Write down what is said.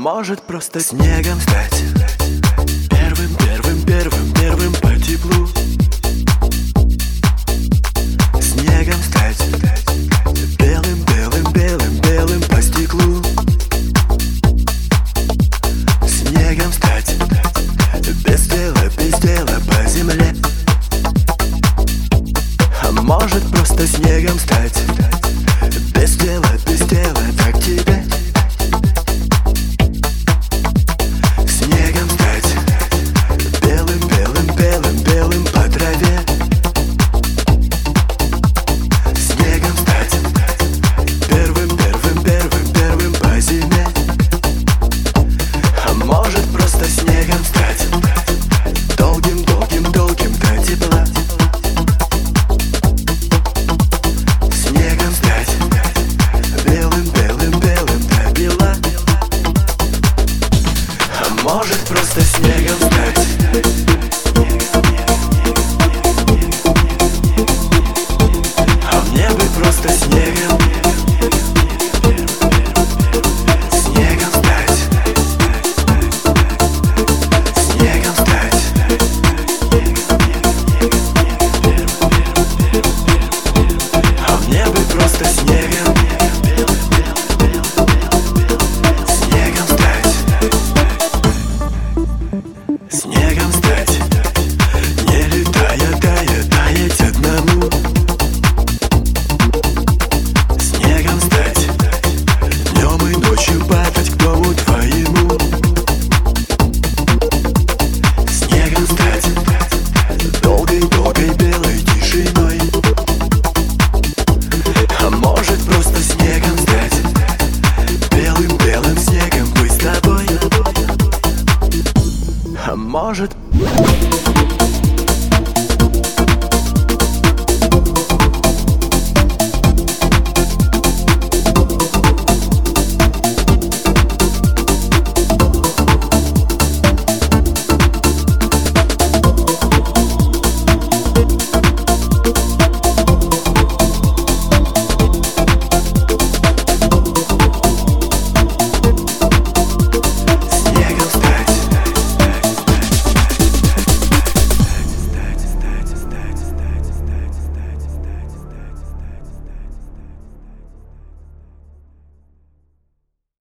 может просто снегом стать. Первым, первым, первым, первым по теплу. Снегом стать. Белым, белым, белым, белым по стеклу. Снегом стать. Без дела по земле. А может просто снегом стать. Без дела так тебе. Снегом стать. Белым, белым, белым, белым по траве. Снегом стать. Первым, первым, первым, первым по зиме. А может просто снегом стать. Долгим, долгим, долгим до тепла. Снегом стать. Белым, белым, белым до бела. А может просто снегом стать. А мне бы просто снегом. Снегом стать. Снегом стать. А мне бы просто снегом. Снегом стать. Снегом стать. Не летая, таять одному. Снегом стать. Днем и ночью падать к дому твоему. Снегом стать. Долгой-долгой белой тишиной. А может просто снегом стать. Белым-белым снегом быть с тобой. А может